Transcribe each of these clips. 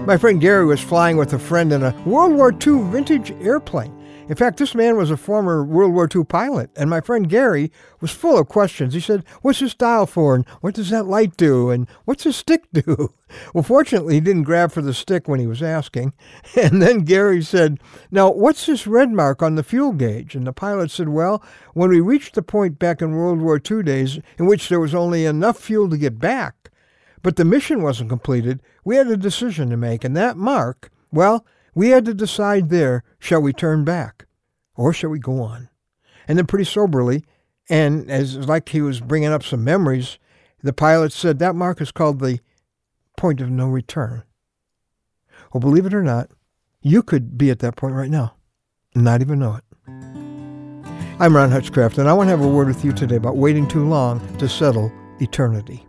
My friend Gary was flying with a friend in a World War II vintage airplane. In fact, this man was a former World War II pilot, and my friend Gary was full of questions. He said, "What's this dial for, and what does that light do, and what's this stick do?" Well, fortunately, he didn't grab for the stick when he was asking. And then Gary said, "Now, what's this red mark on the fuel gauge?" And the pilot said, "Well, when we reached the point back in World War II days in which there was only enough fuel to get back, but the mission wasn't completed, we had a decision to make, and that mark, well, we had to decide there, shall we turn back or shall we go on?" And then pretty soberly, and as like he was bringing up some memories, the pilot said, "That mark is called the point of no return." Well, believe it or not, you could be at that point right now and not even know it. I'm Ron Hutchcraft, and I want to have a word with you today about waiting too long to settle eternity.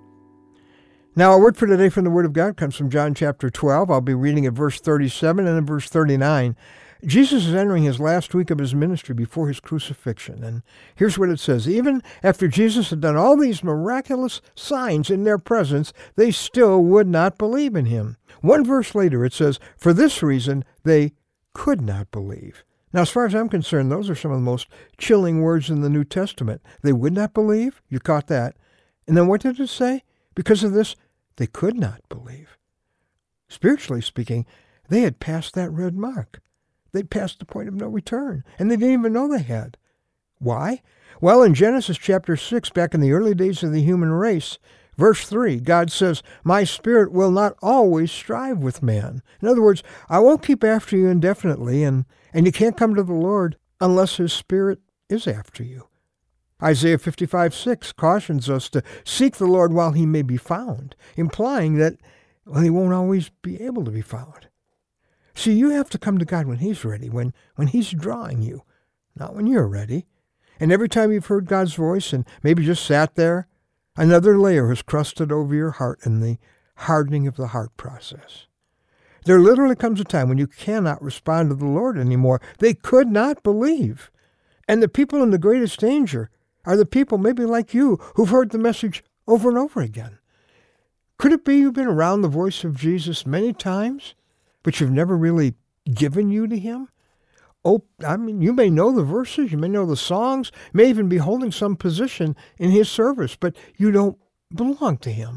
Now, our word for today from the Word of God comes from John chapter 12. I'll be reading at verse 37 and at verse 39. Jesus is entering his last week of his ministry before his crucifixion. And here's what it says. Even after Jesus had done all these miraculous signs in their presence, they still would not believe in him. One verse later, it says, "For this reason, they could not believe." Now, as far as I'm concerned, those are some of the most chilling words in the New Testament. They would not believe. You caught that. And then what did it say? Because of this, they could not believe. Spiritually speaking, they had passed that red mark. They'd passed the point of no return, and they didn't even know they had. Why? Well, in Genesis chapter 6, back in the early days of the human race, verse 3, God says, "My spirit will not always strive with man." In other words, I won't keep after you indefinitely, and you can't come to the Lord unless his spirit is after you. Isaiah 55:6 cautions us to seek the Lord while he may be found, implying that, well, he won't always be able to be found. See, you have to come to God when he's ready, when he's drawing you, not when you're ready. And every time you've heard God's voice and maybe just sat there, another layer has crusted over your heart in the hardening of the heart process. There literally comes a time when you cannot respond to the Lord anymore. They could not believe. And the people in the greatest danger are the people maybe like you who've heard the message over and over again. Could it be you've been around the voice of Jesus many times, but you've never really given you to him? Oh, I mean, you may know the verses, you may know the songs, may even be holding some position in his service, but you don't belong to him.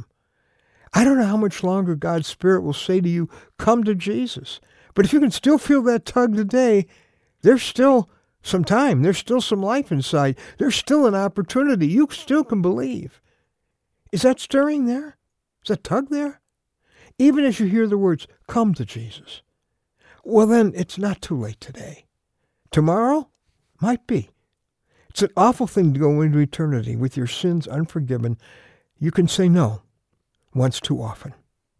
I don't know how much longer God's Spirit will say to you, come to Jesus. But if you can still feel that tug today, there's still some time. There's still some life inside. There's still an opportunity. You still can believe. Is that stirring there? Is that tug there? Even as you hear the words, come to Jesus. Well, then it's not too late today. Tomorrow might be. It's an awful thing to go into eternity with your sins unforgiven. You can say no once too often.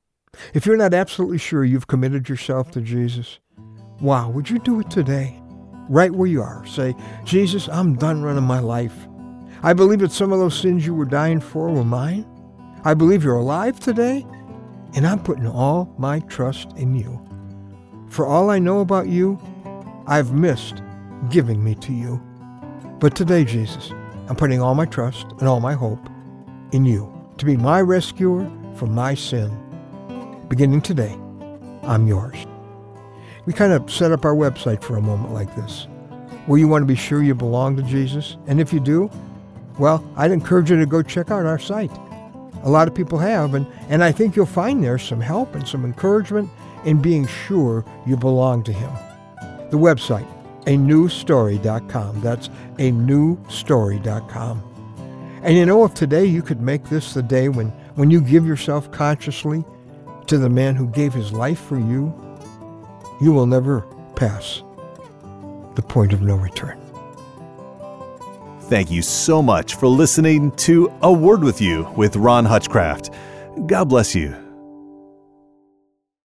If you're not absolutely sure you've committed yourself to Jesus, wow, would you do it today? Right where you are. Say, Jesus, I'm done running my life. I believe that some of those sins you were dying for were mine. I believe you're alive today, and I'm putting all my trust in you. For all I know about you, I've missed giving me to you. But today, Jesus, I'm putting all my trust and all my hope in you to be my rescuer from my sin. Beginning today, I'm yours. We kind of set up our website for a moment like this, where you want to be sure you belong to Jesus. And if you do, well, I'd encourage you to go check out our site. A lot of people have, and I think you'll find there some help and some encouragement in being sure you belong to him. The website, anewstory.com. That's anewstory.com. And you know, if today you could make this the day when you give yourself consciously to the man who gave his life for you, you will never pass the point of no return. Thank you so much for listening to A Word With You with Ron Hutchcraft. God bless you.